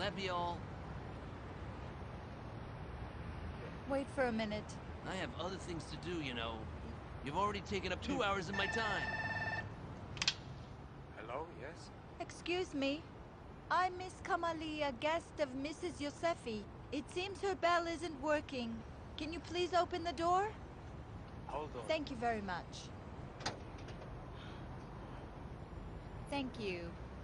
that be all? Wait for a minute. I have other things to do, you know. You've already taken up 2 hours of my time. Hello, yes? Excuse me. I'm Miss Kamali, a guest of Mrs. Yosefi. It seems her bell isn't working. Can you please open the door? Hold on. Thank you very much. Thank you.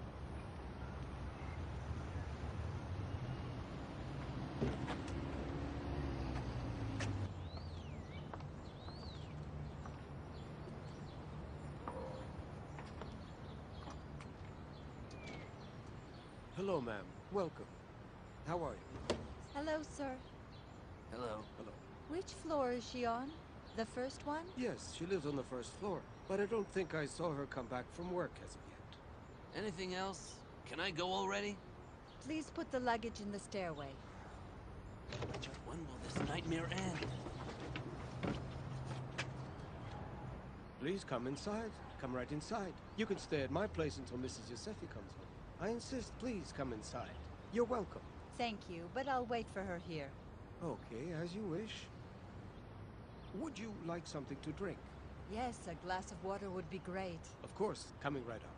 Hello, ma'am. Welcome. How are you? Hello, sir. Hello. Hello. Which floor is she on? The first one? Yes, she lives on the first floor, but I don't think I saw her come back from work as of yet. Anything else? Can I go already? Please put the luggage in the stairway. When will this nightmare end? Please come inside. Come right inside. You can stay at my place until Mrs. Yosefi comes home. I insist, please come inside. You're welcome. Thank you, but I'll wait for her here. Okay, as you wish. Would you like something to drink? Yes, a glass of water would be great. Of course, coming right up.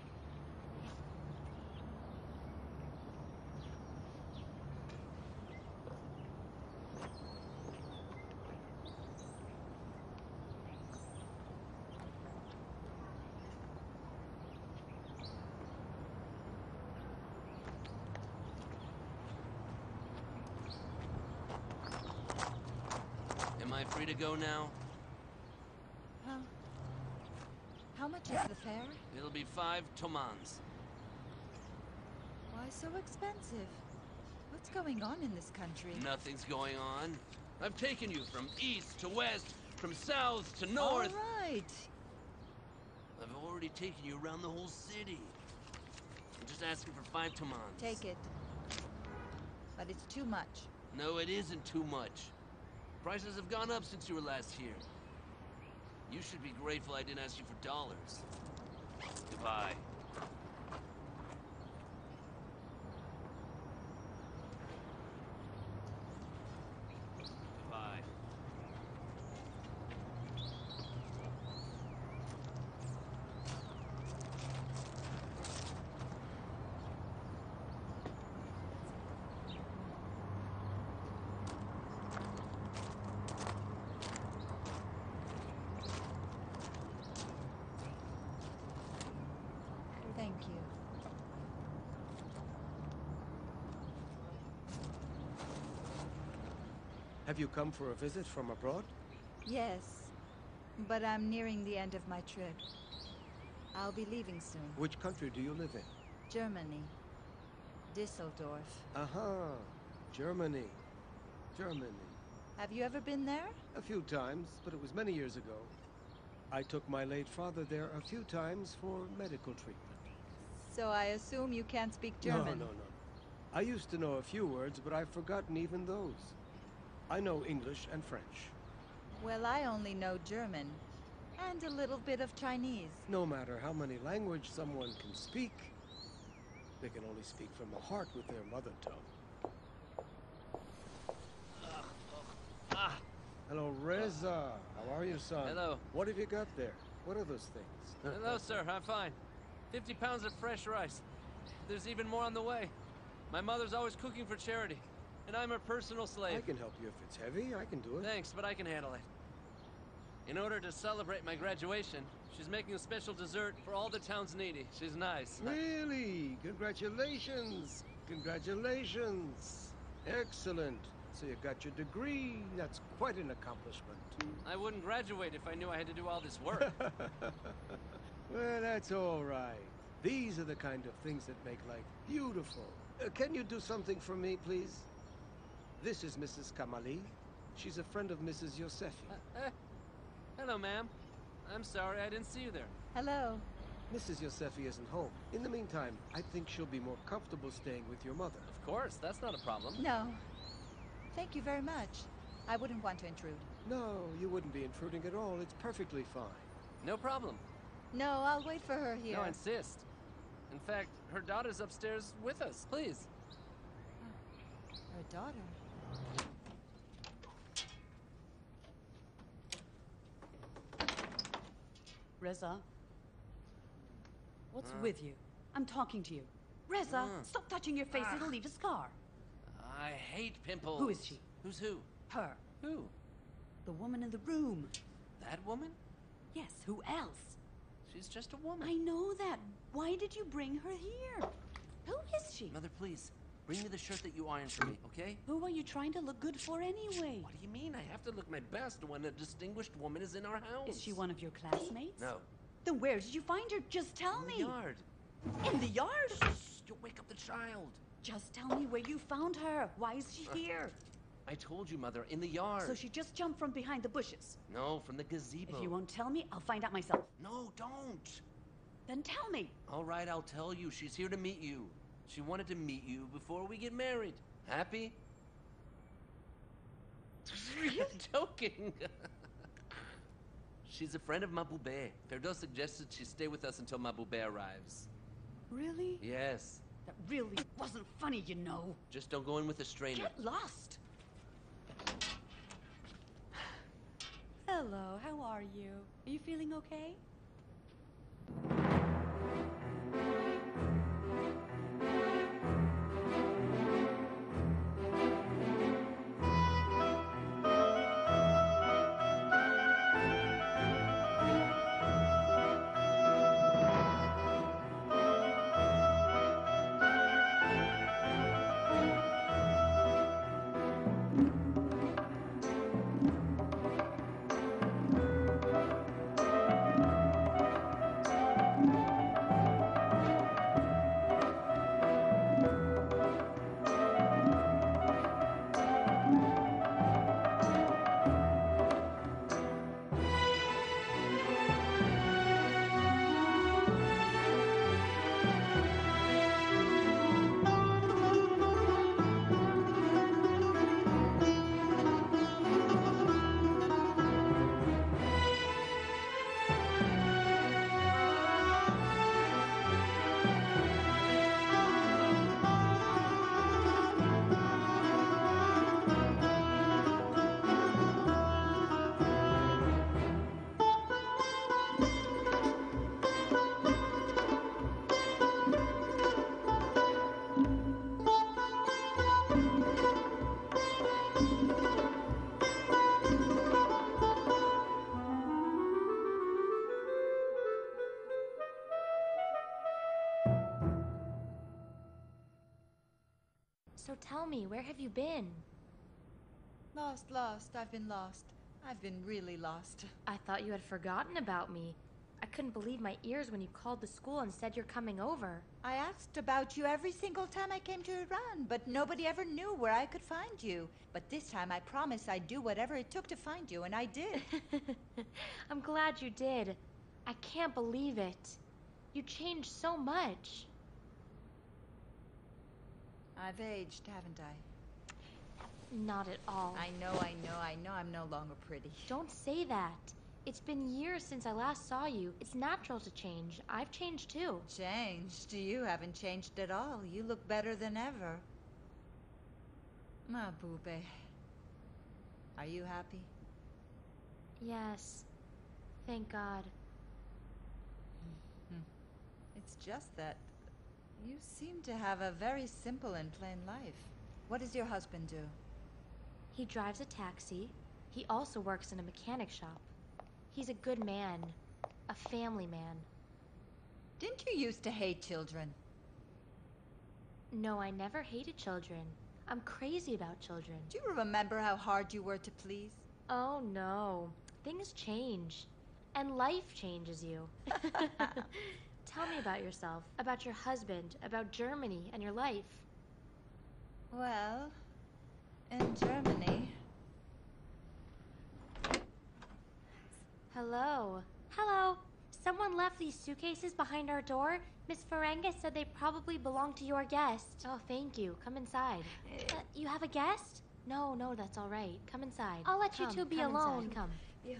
Am I free to go now? How much is the fare? It'll be 5 tomans. Why so expensive? What's going on in this country? Nothing's going on. I've taken you from east to west, from south to north. All right. I've already taken you around the whole city. I'm just asking for 5 tomans. Take it. But it's too much. No, it isn't too much. Prices have gone up since you were last here. You should be grateful I didn't ask you for dollars. Goodbye. Goodbye. Thank you. Have you come for a visit from abroad? Yes, but I'm nearing the end of my trip. I'll be leaving soon. Which country do you live in? Germany. Düsseldorf. Aha, Germany. Germany. Have you ever been there? A few times, but it was many years ago. I took my late father there a few times for medical treatment. So I assume you can't speak German. No. I used to know a few words, but I've forgotten even those. I know English and French. Well, I only know German. And a little bit of Chinese. No matter how many languages someone can speak, they can only speak from the heart with their mother tongue. Hello, Reza. How are you, son? Hello. What have you got there? What are those things? Hello, sir. I'm fine. 50 pounds of fresh rice. There's even more on the way. My mother's always cooking for charity, and I'm her personal slave. I can help you if it's heavy. I can do it. Thanks, but I can handle it. In order to celebrate my graduation, she's making a special dessert for all the town's needy. She's nice. Really? Congratulations. Congratulations. Excellent. So you got your degree. That's quite an accomplishment. I wouldn't graduate if I knew I had to do all this work. Well, that's all right. These are the kind of things that make life beautiful. Can you do something for me, please? This is Mrs. Kamali. She's a friend of Mrs. Yosefi. Hello, ma'am. I'm sorry I didn't see you there. Hello. Mrs. Yosefi isn't home. In the meantime, I think she'll be more comfortable staying with your mother. Of course, that's not a problem. No. Thank you very much. I wouldn't want to intrude. No, you wouldn't be intruding at all. It's perfectly fine. No problem. No, I'll wait for her here. No, I insist. In fact, her daughter's upstairs with us. Please. Her daughter. Reza, what's with you? I'm talking to you. Reza, stop touching your face. It'll leave a scar. I hate pimples. Who is she? Who's who? Her. Who? The woman in the room. That woman? Yes, who else? She's just a woman. I know that. Why did you bring her here? Who is she? Mother, please, bring me the shirt that you ironed for me, okay? Who are you trying to look good for anyway? What do you mean? I have to look my best when a distinguished woman is in our house. Is she one of your classmates? No. Then where did you find her? Just tell In me. the yard. In the yard? Shh, you'll wake up the child. Just tell me where you found her. Why is she here? I told you, Mother, in the yard. So she just jumped from behind the bushes. No, from the gazebo. If you won't tell me, I'll find out myself. No, don't. Then tell me. All right, I'll tell you. She's here to meet you. She wanted to meet you before we get married. Happy? I'm joking. She's a friend of Mabube. Ferdos suggested she stay with us until Mabube arrives. Really? Yes. That really wasn't funny, you know. Just don't go in with a stranger. Get lost. Hello, how are you? Are you feeling okay? So tell me, where have you been? Lost. I've been lost. I've been really lost. I thought you had forgotten about me. I couldn't believe my ears when you called the school and said you're coming over. I asked about you every single time I came to Iran, but nobody ever knew where I could find you. But this time I promised I'd do whatever it took to find you, and I did. I'm glad you did. I can't believe it. You changed so much. I've aged, haven't I? Not at all. I know I'm no longer pretty. Don't say that. It's been years since I last saw you. It's natural to change. I've changed too. Changed? You haven't changed at all. You look better than ever. Mahbube, are you happy? Yes. Thank God. It's just that you seem to have a very simple and plain life. What does your husband do? He drives a taxi. He also works in a mechanic shop. He's a good man. A family man. Didn't you used to hate children? No, I never hated children. I'm crazy about children. Do you remember how hard you were to please? Oh no. Things change. And life changes you. Tell me about yourself, about your husband, about Germany and your life. Well, in Germany... Hello. Hello. Someone left these suitcases behind our door. Miss Ferenga said they probably belong to your guest. Oh, thank you. Come inside. You have a guest? No, that's all right. Come inside. I'll let you two be alone. Come. Yeah.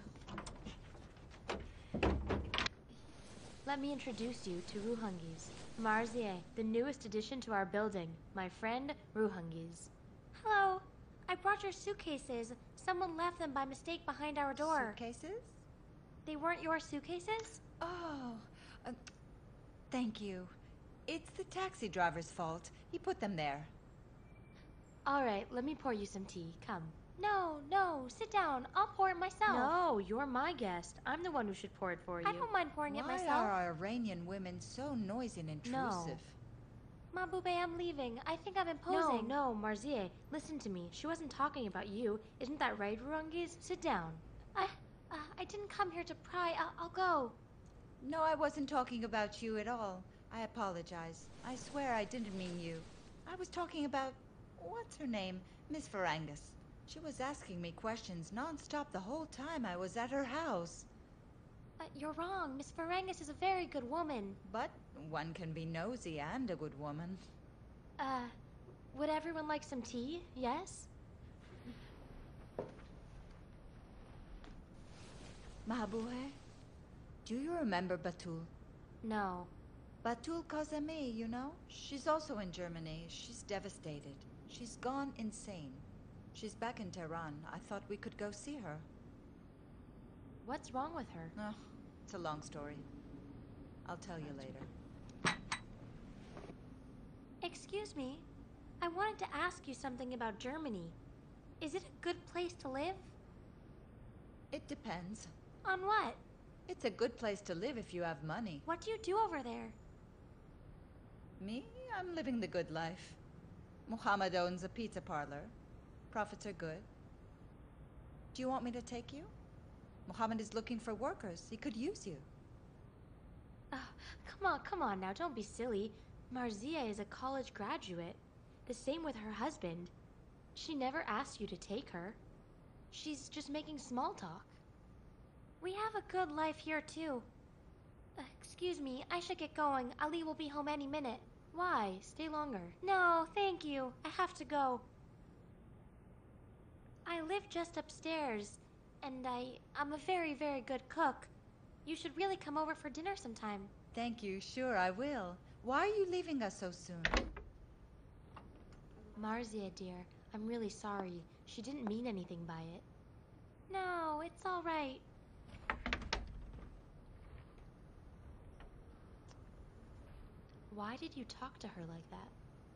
Let me introduce you to Ruhungis. Marzieh, the newest addition to our building. My friend, Ruhungis. Hello. I brought your suitcases. Someone left them by mistake behind our door. Suitcases? They weren't your suitcases? Oh, thank you. It's the taxi driver's fault. He put them there. All right, let me pour you some tea. Come. No, no, sit down. I'll pour it myself. No, you're my guest. I'm the one who should pour it for you. I don't mind pouring it myself. Why are Iranian women so noisy and intrusive? Mabube, I'm leaving. I think I'm imposing. No, Marzieh, listen to me. She wasn't talking about you. Isn't that right, Rurangiz? Sit down. I didn't come here to pry. I'll go. No, I wasn't talking about you at all. I apologize. I swear I didn't mean you. I was talking about... what's her name? Miss Farangas. She was asking me questions non-stop the whole time I was at her house. You're wrong. Miss Farangas is a very good woman. But one can be nosy and a good woman. Would everyone like some tea? Yes? Mahabuhe, do you remember Batul? No. Batul Kazemi, you know? She's also in Germany. She's devastated. She's gone insane. She's back in Tehran. I thought we could go see her. What's wrong with her? Oh, it's a long story. I'll tell you later. Excuse me. I wanted to ask you something about Germany. Is it a good place to live? It depends. On what? It's a good place to live if you have money. What do you do over there? Me? I'm living the good life. Muhammad owns a pizza parlor. Profits are good. Do you want me to take you? Muhammad is looking for workers. He could use you. Come on now, don't be silly. Marzieh is a college graduate. The same with her husband. She never asked you to take her. She's just making small talk. We have a good life here too. Excuse me, I should get going. Ali will be home any minute. Why? Stay longer. No, thank you. I have to go. I live just upstairs, and I'm a very, very good cook. You should really come over for dinner sometime. Thank you. Sure, I will. Why are you leaving us so soon? Marzieh, dear, I'm really sorry. She didn't mean anything by it. No, it's all right. Why did you talk to her like that?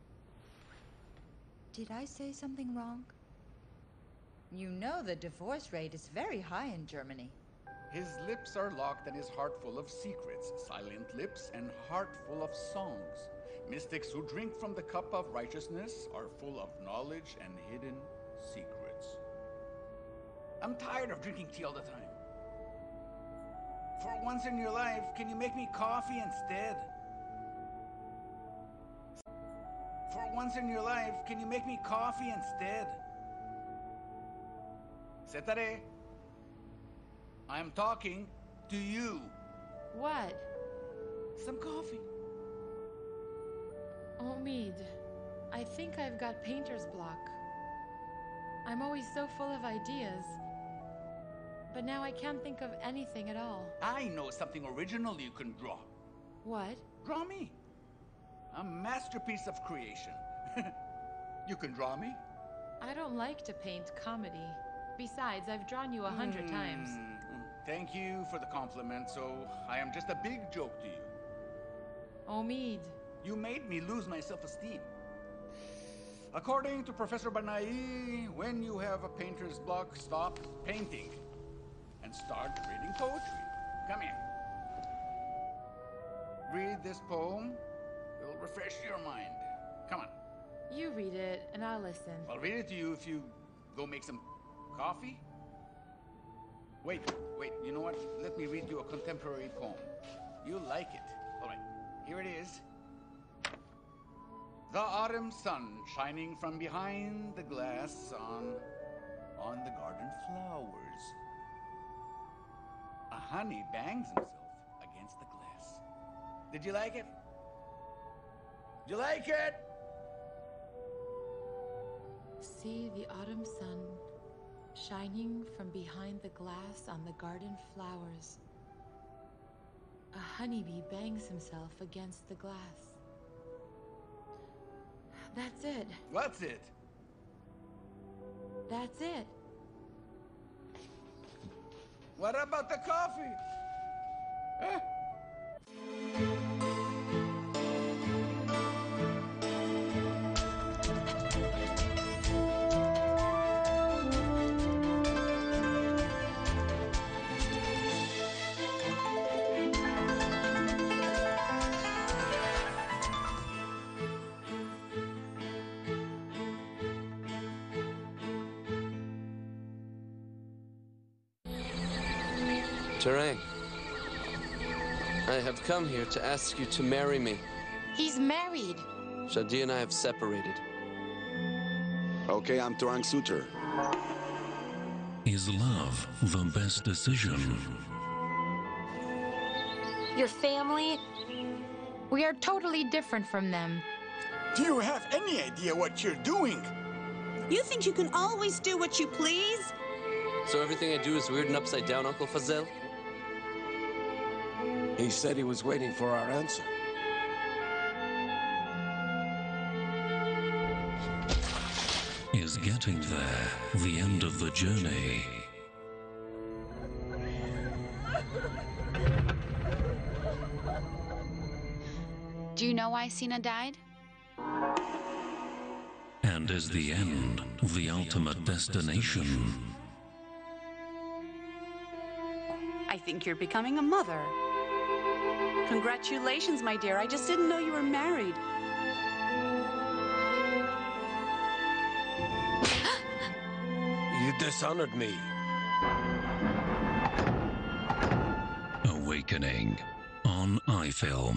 Did I say something wrong? You know the divorce rate is very high in Germany. His lips are locked and his heart full of secrets, silent lips and heart full of songs. Mystics who drink from the cup of righteousness are full of knowledge and hidden secrets. I'm tired of drinking tea all the time. For once in your life, can you make me coffee instead? For once in your life, can you make me coffee instead? Setare, I'm talking to you. What? Some coffee. Omid, I think I've got painter's block. I'm always so full of ideas. But now I can't think of anything at all. I know something original you can draw. What? Draw me. A masterpiece of creation. You can draw me? I don't like to paint comedy. Besides, I've drawn you 100 times. Thank you for the compliment, so I am just a big joke to you. Omid. You made me lose my self-esteem. According to Professor Banai, when you have a painter's block, stop painting and start reading poetry. Come here. Read this poem. It'll refresh your mind. Come on. You read it, and I'll listen. I'll read it to you if you go make some coffee. Wait, you know what? Let me read you a contemporary poem. You'll like it. All right, here it is. The autumn sun shining from behind the glass on the garden flowers. A honey bangs himself against the glass. Did you like it? Did you like it? See the autumn sun shining from behind the glass on the garden flowers. A honeybee bangs himself against the glass. That's it. What's it? That's it. What about the coffee? Huh? Terang, I have come here to ask you to marry me. He's married. Shadi and I have separated. Okay, I'm Turang Suter. Is love the best decision? Your family? We are totally different from them. Do you have any idea what you're doing? You think you can always do what you please? So everything I do is weird and upside down, Uncle Fazel? He said he was waiting for our answer. Is getting there the end of the journey? Do you know why Sina died? And is the end the ultimate destination? I think you're becoming a mother. Congratulations, my dear. I just didn't know you were married. You dishonored me. Awakening on iFilm.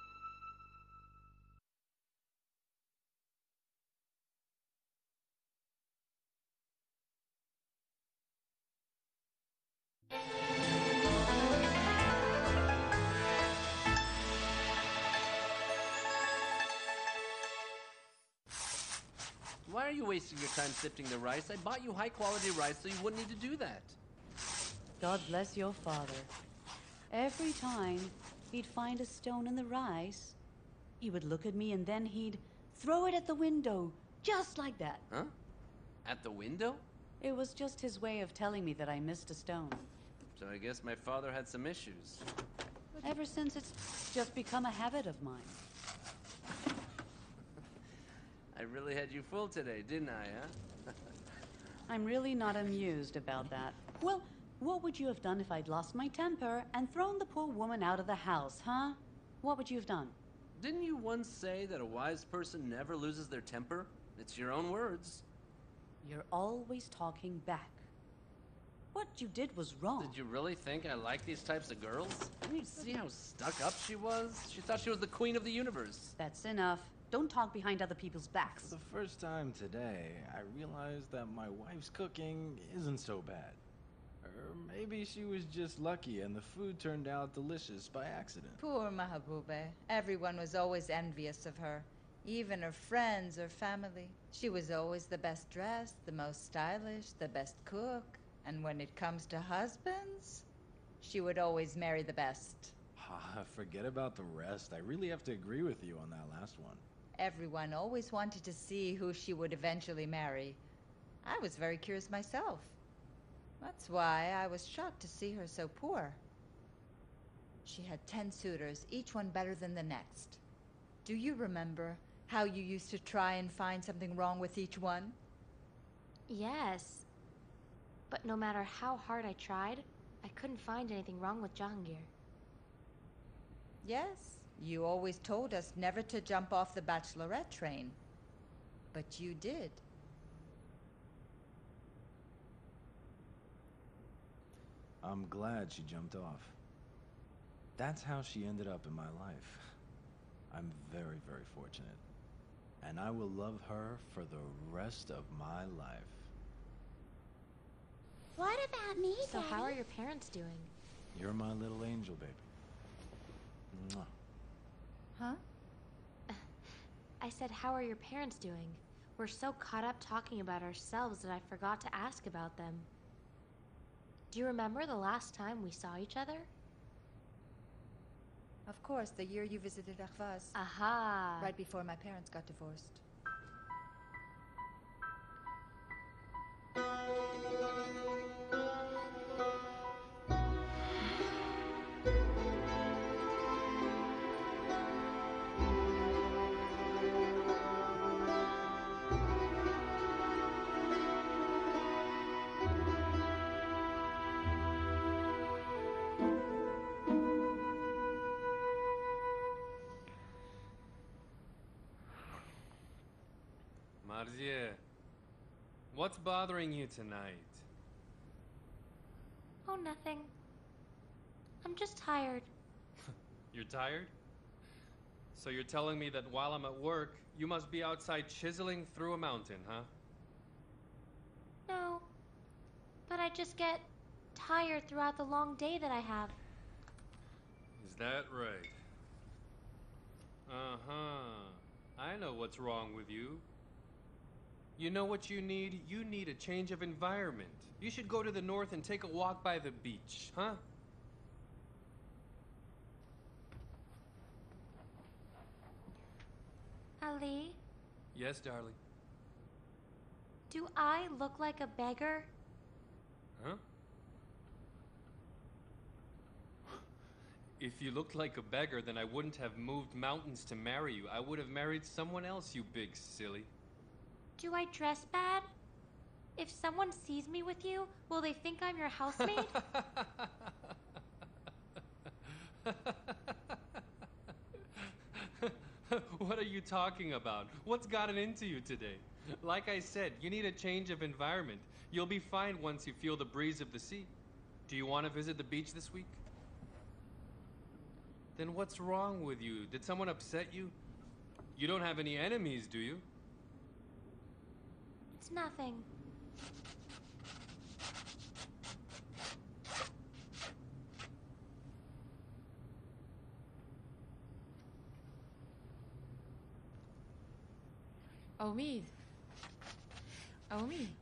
Why are you wasting your time sifting the rice? I bought you high-quality rice so you wouldn't need to do that. God bless your father. Every time he'd find a stone in the rice, he would look at me and then he'd throw it at the window, just like that. Huh? At the window? It was just his way of telling me that I missed a stone. So I guess my father had some issues. Ever since, it's just become a habit of mine. I really had you fooled today, didn't I, huh? I'm really not amused about that. Well, what would you have done if I'd lost my temper and thrown the poor woman out of the house, huh? What would you have done? Didn't you once say that a wise person never loses their temper? It's your own words. You're always talking back. What you did was wrong. Did you really think I like these types of girls? Didn't you see how stuck up she was? She thought she was the queen of the universe. That's enough. Don't talk behind other people's backs. For the first time today, I realized that my wife's cooking isn't so bad. Or maybe she was just lucky and the food turned out delicious by accident. Poor Mahabube. Everyone was always envious of her. Even her friends or family. She was always the best dressed, the most stylish, the best cook. And when it comes to husbands, she would always marry the best. Forget about the rest. I really have to agree with you on that last one. Everyone always wanted to see who she would eventually marry. I was very curious myself. That's why I was shocked to see her so poor. She had 10 suitors, each one better than the next. Do you remember how you used to try and find something wrong with each one? Yes. But no matter how hard I tried, I couldn't find anything wrong with Jahangir. Yes, you always told us never to jump off the bachelorette train. But you did. I'm glad she jumped off. That's how she ended up in my life. I'm very, very fortunate. And I will love her for the rest of my life. What about me, So Daddy? How are your parents doing? You're my little angel, baby. Mwah. Huh? I said, how are your parents doing? We're so caught up talking about ourselves that I forgot to ask about them. Do you remember the last time we saw each other? Of course, the year you visited Ahvaz. Aha! Right before my parents got divorced. Marzieh, what's bothering you tonight? Oh, nothing. I'm just tired. You're tired? So you're telling me that while I'm at work, you must be outside chiseling through a mountain, huh? No. But I just get tired throughout the long day that I have. Is that right? Uh-huh. I know what's wrong with you. You know what you need? You need a change of environment. You should go to the north and take a walk by the beach, huh? Ali, Yes, darling. do I look like a beggar? Huh? If you looked like a beggar, then I wouldn't have moved mountains to marry you. I would have married someone else, you big silly. Do I dress bad? If someone sees me with you, will they think I'm your housemaid? What are you talking about? What's gotten into you today? Like I said, you need a change of environment. You'll be fine once you feel the breeze of the sea. Do you want to visit the beach this week? Then what's wrong with you? Did someone upset you? You don't have any enemies, do you? It's nothing. Omid. Omid.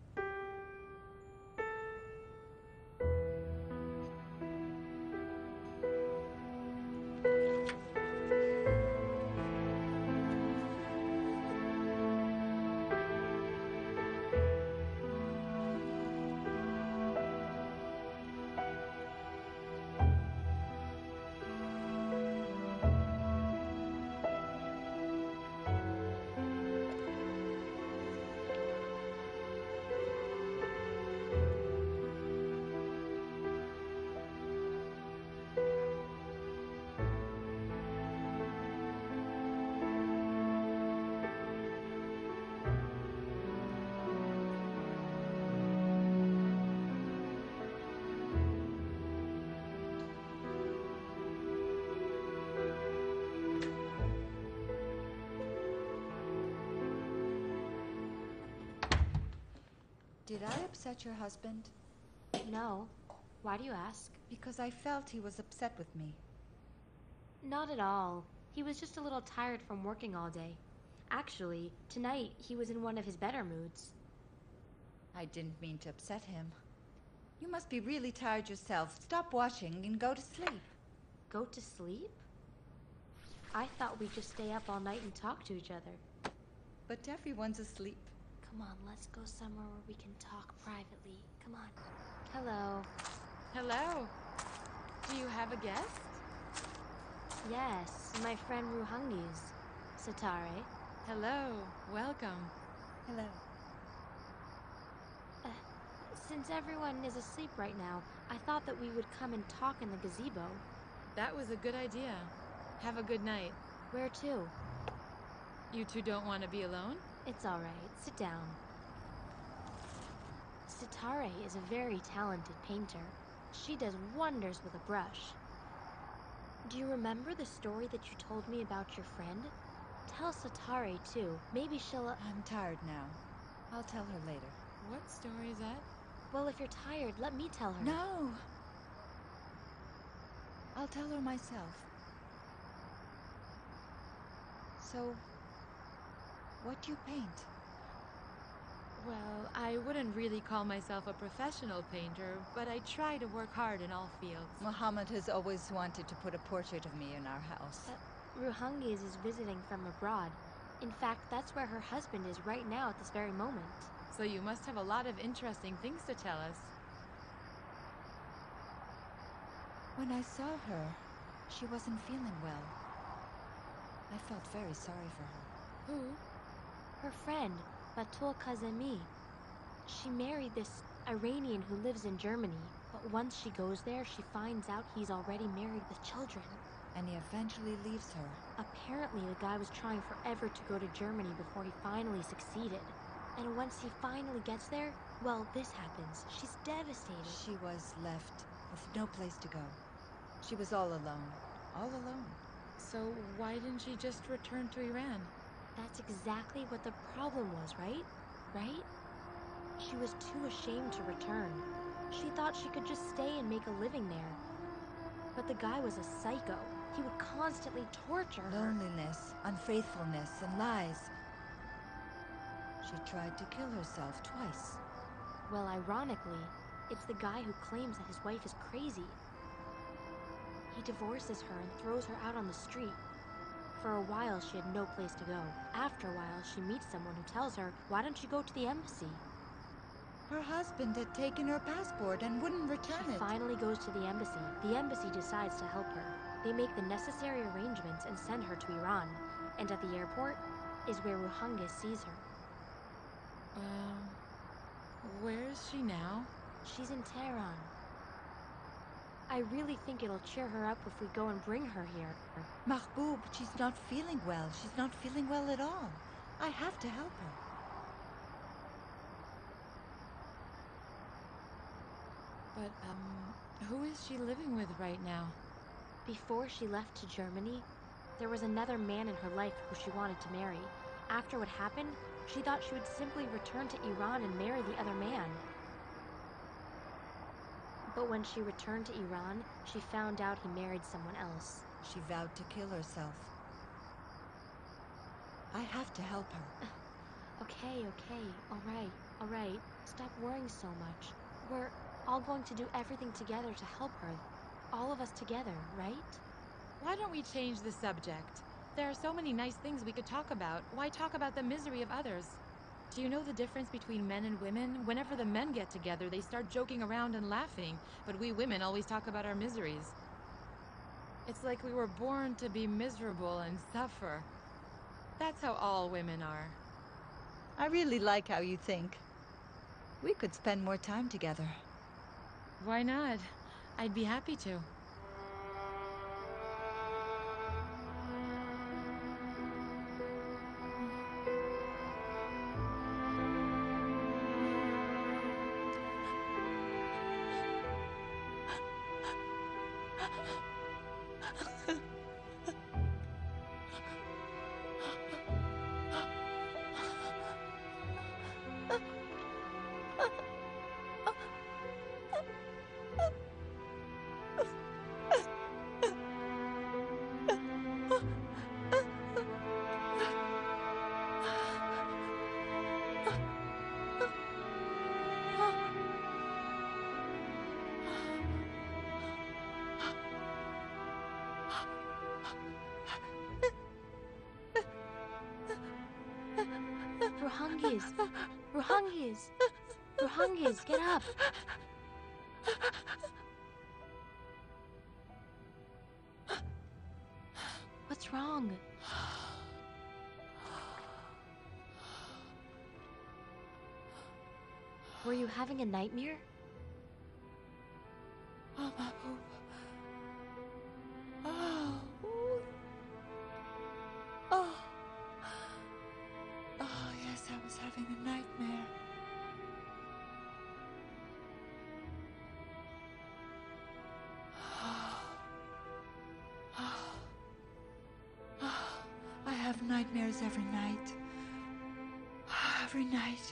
Did I upset your husband? No. Why do you ask? Because I felt he was upset with me. Not at all. He was just a little tired from working all day. Actually, tonight he was in one of his better moods. I didn't mean to upset him. You must be really tired yourself. Stop watching and go to sleep. Go to sleep? I thought we'd just stay up all night and talk to each other. But everyone's asleep. Come on, let's go somewhere where we can talk privately. Come on. Hello. Hello. Do you have a guest? Yes, my friend Ruhangi's. Satare. Hello. Welcome. Hello. Since everyone is asleep right now, I thought that we would come and talk in the gazebo. That was a good idea. Have a good night. Where to? You two don't want to be alone? It's all right. Sit down. Satare is a very talented painter. She does wonders with a brush. Do you remember the story that you told me about your friend? Tell Satare too. Maybe she'll... I'm tired now. I'll tell her later. What story is that? Well, if you're tired, let me tell her. No! I'll tell her myself. So, what do you paint? Well, I wouldn't really call myself a professional painter, but I try to work hard in all fields. Muhammad has always wanted to put a portrait of me in our house. Ruhangi's is visiting from abroad. In fact, that's where her husband is right now at this very moment. So you must have a lot of interesting things to tell us. When I saw her, she wasn't feeling well. I felt very sorry for her. Who? Her friend, Batul Kazemi. She married this Iranian who lives in Germany, but once she goes there, she finds out he's already married with children. And he eventually leaves her. Apparently, the guy was trying forever to go to Germany before he finally succeeded. And once he finally gets there, well, this happens. She's devastated. She was left with no place to go. She was all alone. All alone. So why didn't she just return to Iran? That's exactly what the problem was, right? Right? She was too ashamed to return. She thought she could just stay and make a living there. But the guy was a psycho. He would constantly torture her. Loneliness, unfaithfulness, and lies. She tried to kill herself twice. Well, ironically, it's the guy who claims that his wife is crazy. He divorces her and throws her out on the street. For a while, she had no place to go. After a while, she meets someone who tells her, "Why don't you go to the embassy?" Her husband had taken her passport and wouldn't return She it. finally goes to the embassy. The embassy decides to help her. They make the necessary arrangements and send her to Iran. And at the airport is where Ruhangis sees her. Where is she now? She's in Tehran. I really think it'll cheer her up if we go and bring her here. Mahbub, she's not feeling well. She's not feeling well at all. I have to help her. But, who is she living with right now? Before she left to Germany, there was another man in her life who she wanted to marry. After what happened, she thought she would simply return to Iran and marry the other man. But when she returned to Iran, she found out he married someone else. She vowed to kill herself. I have to help her. Okay, all right. Stop worrying so much. We're all going to do everything together to help her. All of us together, right? Why don't we change the subject? There are so many nice things we could talk about. Why talk about the misery of others? Do you know the difference between men and women? Whenever the men get together, they start joking around and laughing, but we women always talk about our miseries. It's like we were born to be miserable and suffer. That's how all women are. I really like how you think. We could spend more time together. Why not? I'd be happy to. Ruhangis, get up! What's wrong? Were you having a nightmare? Oh, Mahbub. Oh. Oh. Oh, yes, I was having a nightmare. I have nightmares every night. Every night.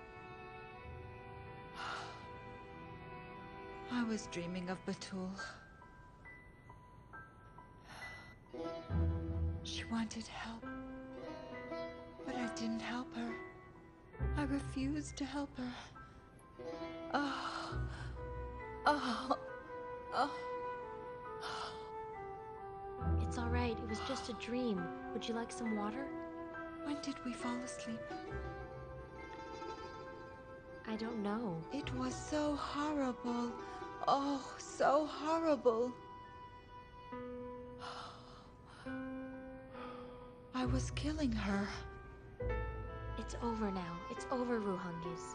I was dreaming of Batul. She wanted help, but I didn't help her. I refused to help her. Oh. Oh. Oh. It's all right. It was just a dream. Would you like some water? When did we fall asleep? I don't know. It was so horrible. Oh, so horrible. I was killing her. It's over now. It's over, Ruhangis.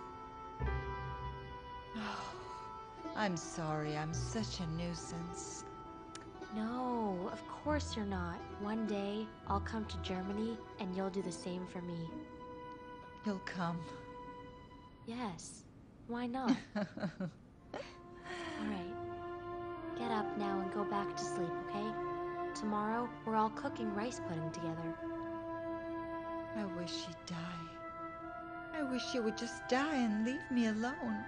Oh, I'm sorry. I'm such a nuisance. No, of course you're not. One day, I'll come to Germany, and you'll do the same for me. You'll come. Yes. Why not? All right. Get up now and go back to sleep, okay? Tomorrow, we're all cooking rice pudding together. I wish she'd die. I wish she would just die and leave me alone.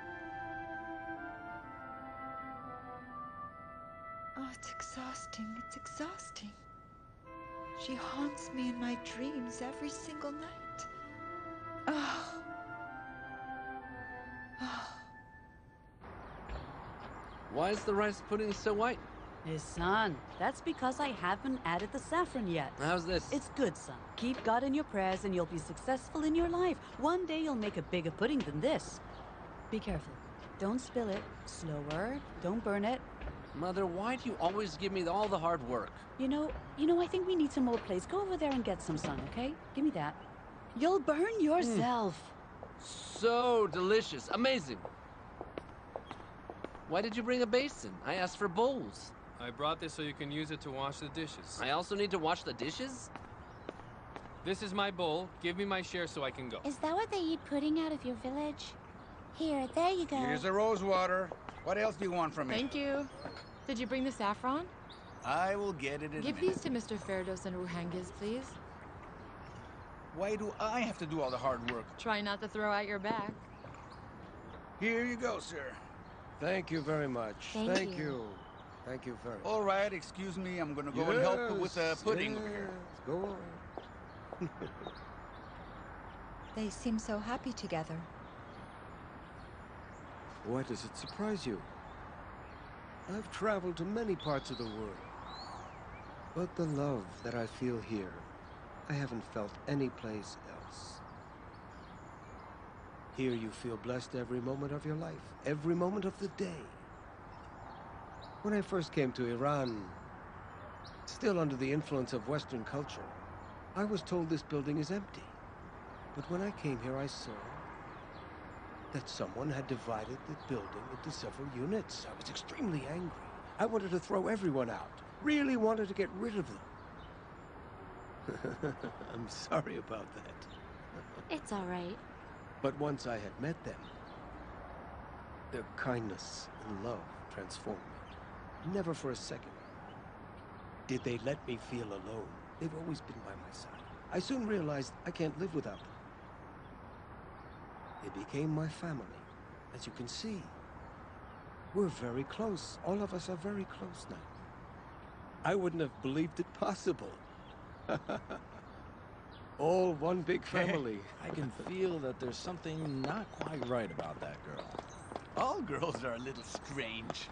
Oh, it's exhausting. It's exhausting. She haunts me in my dreams every single night. Oh. Oh. Why is the rice pudding so white? Hey, son, that's because I haven't added the saffron yet. How's this? It's good, son. Keep God in your prayers and you'll be successful in your life. One day you'll make a bigger pudding than this. Be careful. Don't spill it. Slower. Don't burn it. Mother, why do you always give me all the hard work? You know, I think we need some more plates. Go over there and get some, son, okay? Give me that. You'll burn yourself. So delicious. Amazing. Why did you bring a basin? I asked for bowls. I brought this so you can use it to wash the dishes. I also need to wash the dishes? This is my bowl. Give me my share so I can go. Is that what they eat pudding out of your village? Here, there you go. Here's the rose water. What else do you want from me? Thank you. Did you bring the saffron? I will get it in Give a minute. these to Mr. Ferdos and Ruhanges, please. Why do I have to do all the hard work? Try not to throw out your back. Here you go, sir. Thank you very much. Thank you. Thank you very much. All right, excuse me. I'm gonna go and help with the pudding over here. Yes, go on. They seem so happy together. Why does it surprise you? I've traveled to many parts of the world. But the love that I feel here, I haven't felt anyplace else. Here you feel blessed every moment of your life, every moment of the day. When I first came to Iran, still under the influence of Western culture, I was told this building is empty. But when I came here, I saw that someone had divided the building into several units. I was extremely angry. I wanted to throw everyone out. Really wanted to get rid of them. I'm sorry about that. It's all right. But once I had met them, their kindness and love transformed me. Never for a second did they let me feel alone. They've always been by my side. I soon realized I can't live without them. They became my family. As you can see, we're very close. All of us are very close now. I wouldn't have believed it possible. All one big family. I can feel that there's something not quite right about that girl. All girls are a little strange.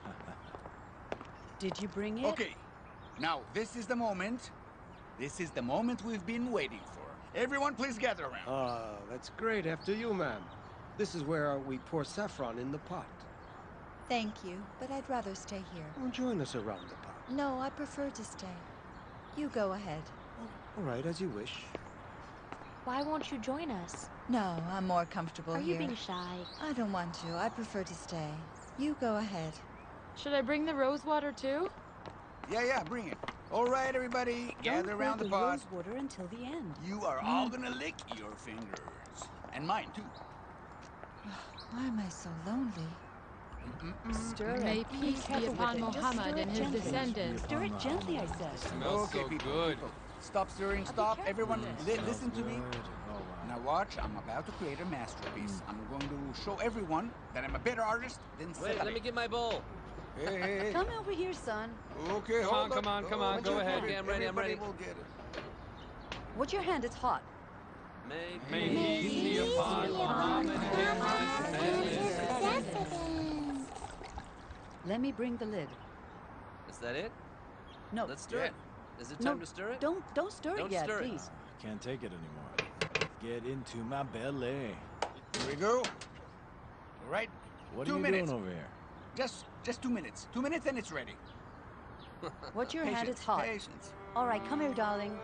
Did you bring it? Okay, now this is the moment. This is the moment we've been waiting for. Everyone, please gather around. Ah, that's great. After you, ma'am. This is where we pour saffron in the pot. Thank you, but I'd rather stay here. Oh, join us around the pot. No, I prefer to stay. You go ahead. All right, as you wish. Why won't you join us? No, I'm more comfortable Are here. you being shy? I don't want to. I prefer to stay. You go ahead. Should I bring the rose water too? Yeah, bring it. All right, everybody, gather Don't around pour the pot. rose water until the end. You are all gonna lick your fingers. And mine, too. Why am I so lonely? Stir it. May Be peace be careful upon with it. Just Muhammad stir it and his gently. descendants. Stir it gently, I said. Smells so people, good. people. Stop stirring, stop. careful Everyone, with this. listen to me. Oh, wow. Now watch, I'm about to create a masterpiece. I'm going to show everyone that I'm a better artist than Wait, Sally. let me get my bowl. Hey. Come over here, son. Okay, Come hold on, up. come on, Hold go up. ahead. Okay, I'm ready, I'm ready. Everybody will get it. What's your hand? It's hot. May peace be upon Muhammad and his descendants. Let me bring the lid. Is that it? No. Let's stir Yeah. it. Is it No, time to stir it? Don't stir Don't it yet, stir it. please. I can't take it anymore. Get into my belly. Here we go. All right. What 2 are you minutes. doing over here? Just 2 minutes. 2 minutes and it's ready. What's your hand? Patience, It's hot. Patience. All right, come here, darling.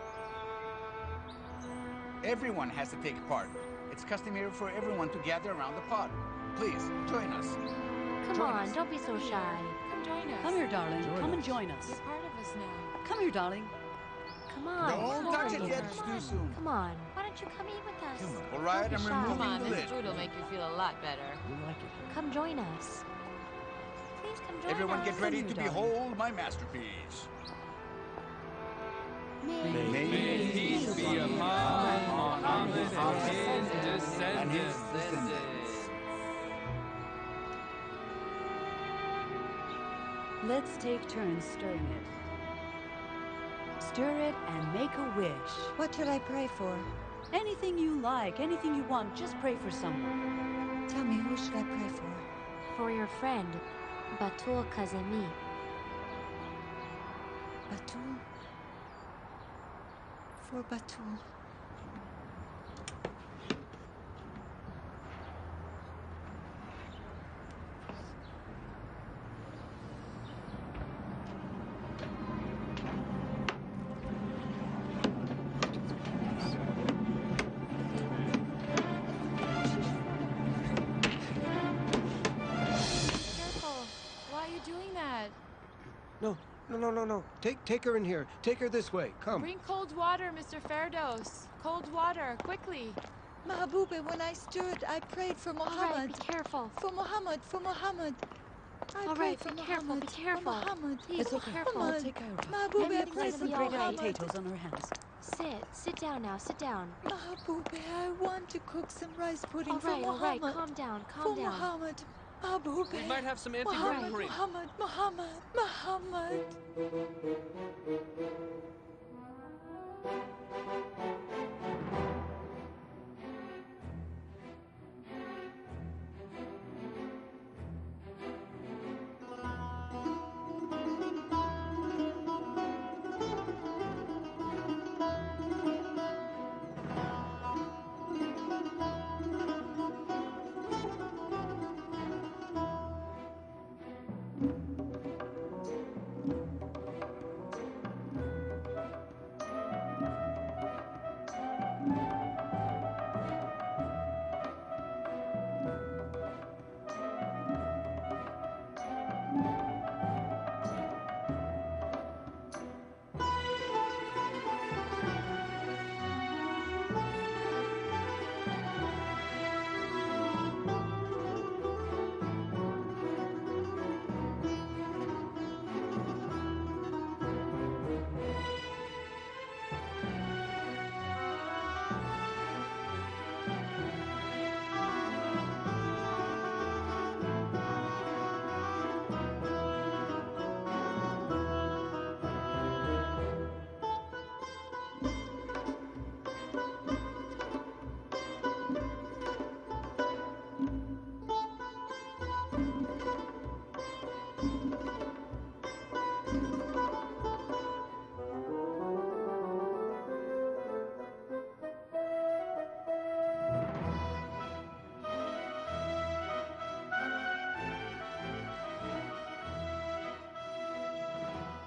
Everyone has to take part. It's customary for everyone to gather around the pot. Please, join us. Come Join on, us. don't be so shy. Come join us. Come here, darling. Join Come and us. join us. Be part of us now. Come here, darling. Come on. Don't come touch on. it yet, it's too soon. Come on. Why don't you come eat with us? Come on. All right, Don't I'm be shy. removing Come on, the this lid. food will make you feel a lot better. You'll like it here. Come join us. Please come join Everyone us. get ready Come to here, behold my masterpiece. May peace be upon Muhammad and his descendants. Let's take turns stirring it. Stir it and make a wish. What should I pray for? Anything you like, anything you want, just pray for someone. Tell me, who should I pray for? For your friend, Batul Kazemi. Batul? For Batul. Careful. Why are you doing that? No. Take her in here. Take her this way. Come. Bring cold water, Mr. Ferdos. Cold water, quickly. Mahabube, when I stood, I prayed for All right, Muhammad. be careful. For Muhammad, for Muhammad. I All prayed right, for be careful, Muhammad. be careful. For Muhammad. Please It's be okay. careful. I'll take care of her. Mahabube, I Everything's prayed gonna for be Break all out right. potatoes on her hands. Sit down now, sit down. Mahabube, I want to cook some rice pudding All for right, Muhammad. calm down, For calm down. Muhammad. Mahabube. We might have some empty Muhammad, whipped cream. Muhammad.